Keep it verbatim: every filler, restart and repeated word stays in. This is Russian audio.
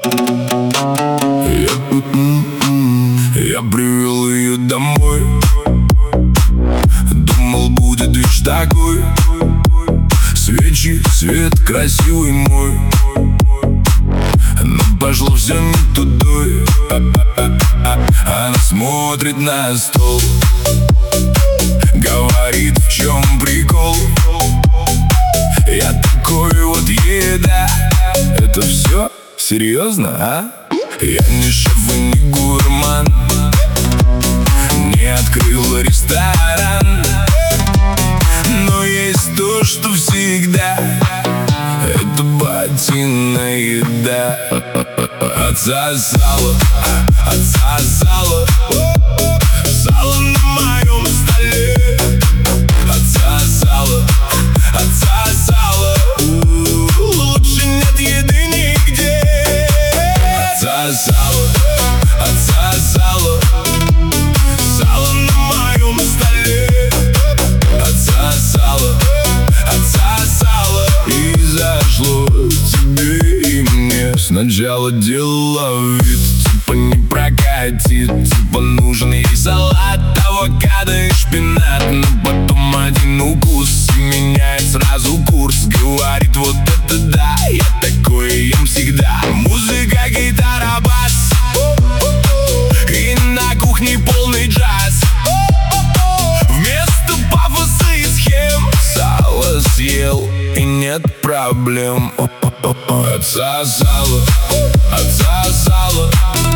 Я, я привел ее домой. Думал, будет вещь такой. Свечи, свет красивый мой. Но пошло все не тудой. Она смотрит на стол, говорит, в чем прикол. Я такой вот еда. Это все? Серьезно, а? Я не шеф и не гурман, не открыл ресторан, но есть то, что всегда. Это батиная еда. Отсосала, отсосала сало на моем столе. Отсосала, отсосала, лучше нет еды нигде. Отсосала, отсосала сало на моем столе. Отсосала, отсосала, и зашло тебе и мне. Сначала делала вид, типа не прокатит, типа нужен ей салат, авокадо и шпинат. Но потом один укус и меняет сразу курс. Говорит, вот это да, я такой ем всегда. Музыка, гитара, бас, и на кухне полный джаз. Вместо пафоса и схем сало съел, и нет проблем. Отсосала, отсосала